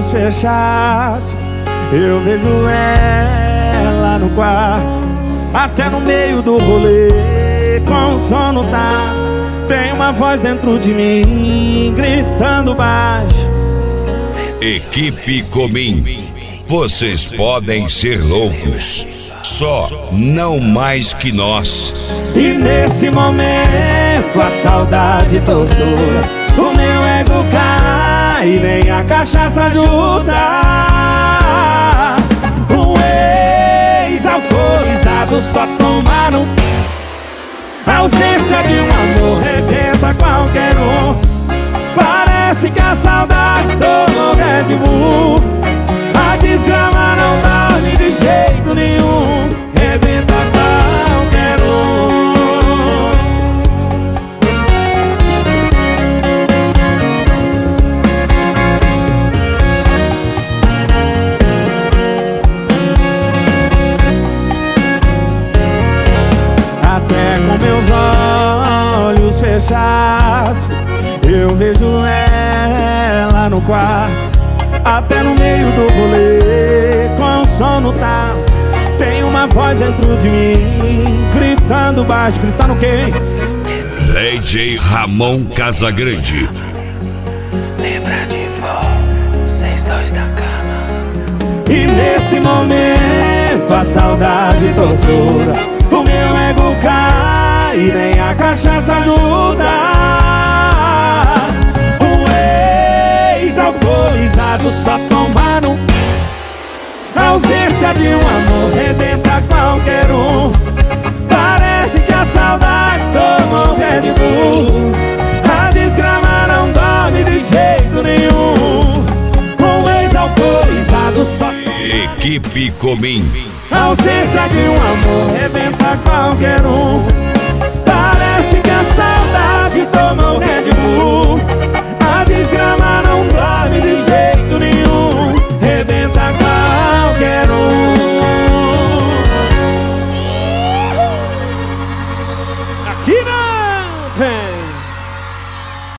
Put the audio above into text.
olhos fechados, eu vejo ela no quarto, até no meio do rolê, com o sono tá. Tem uma voz dentro de mim, gritando baixo. Equipe Comim. Vocês podem ser loucos, só não mais que nós. E nesse momento a saudade tortura, o meu ego cai e nem a cachaça ajuda. O ex-alcoolizado só tomaram. A ausência de um amor rebenta qualquer um. Parece que a saudade tomou Red Bull. A desgrama não dorme de jeito nenhum, rebenta qualquer um. Até com meus olhos fechados, eu vejo ela no quarto, até no meio do rolê, com o sono tá. Tem uma voz dentro de mim, gritando baixo. Gritando quem? DJ Ramon Casagrande. Lembra de vocês dois da cama. E nesse momento a saudade tortura, o meu ego cai e nem a cachaça ajuda. Alcoolizado só tomaram. A ausência de um amor rebenta qualquer um. Parece que a saudade tomou Red Bull. A desgrama não dorme de jeito nenhum. Um ex-alcoolizado só. Equipe Comim. A ausência de um amor rebenta qualquer um.